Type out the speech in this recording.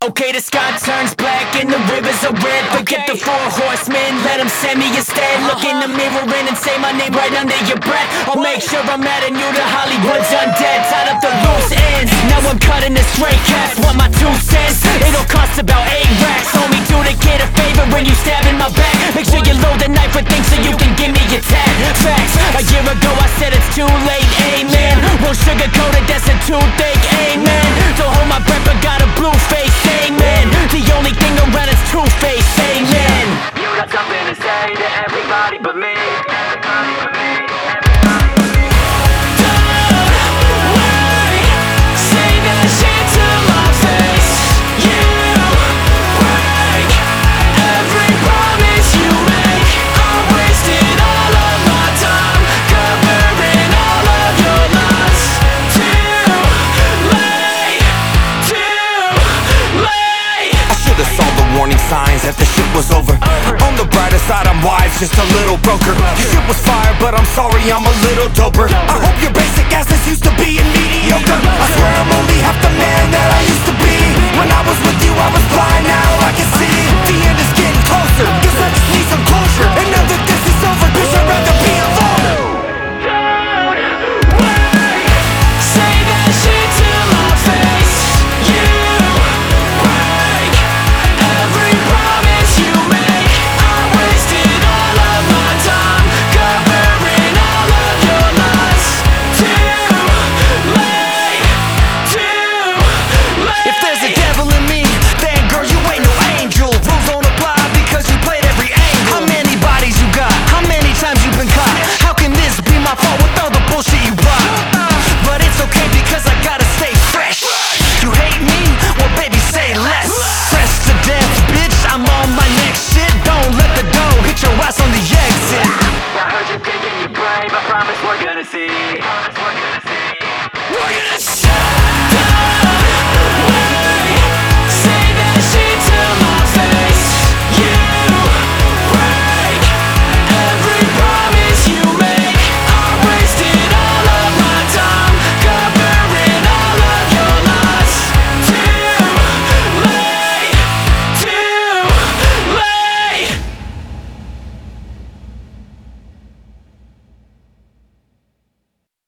Okay, the sky turns black and the rivers are red. Forget the four horsemen, let them send me instead. Look in the mirror and say my name right under your breath. I'll make sure I'm adding you to Hollywood's undead. Tied up the loose ends, now I'm cutting the straight cash. Want my 2 cents? It'll cost about 8 racks. Homie, do the kid a favor when you stab in my back. Make sure you load the knife with things so you can give me your tag. Facts, a year ago I said it's too late, amen. Won't sugarcoat it, that's a toothache, amen. Don't hold my breath, I got a blue face, amen. The only thing around is two-face, amen. You got something to say to everybody but me. Everybody but me. Signs that the shit was over. On the brighter side, I'm wise, just a little broker. Shit was fire, but I'm sorry, I'm a little doper. I hope your basic ass is used to being mediocre. I swear I'm only half the man that I used to be. When I was with you, I was blind, now I can see. The end is getting closer, guess I just need some closure. And now that this is over, bitch, I'd rather be alone. Say that shit to my face. You break every promise you make. I wasted all of my time covering all of your lies. Too late, too late. If there's a devil in me, then girl, you ain't no angel. Rules don't apply because you played every angle. How many bodies you got? How many times you been caught? How can this be my fault with all the bullshit you brought? But it's okay because I gotta stay fresh. You hate me? Well baby, say less. Press to death, bitch, I'm on my next shit. Don't let the dough hit your ass on the exit. I heard you thinking you're brave, I promise we're gonna see.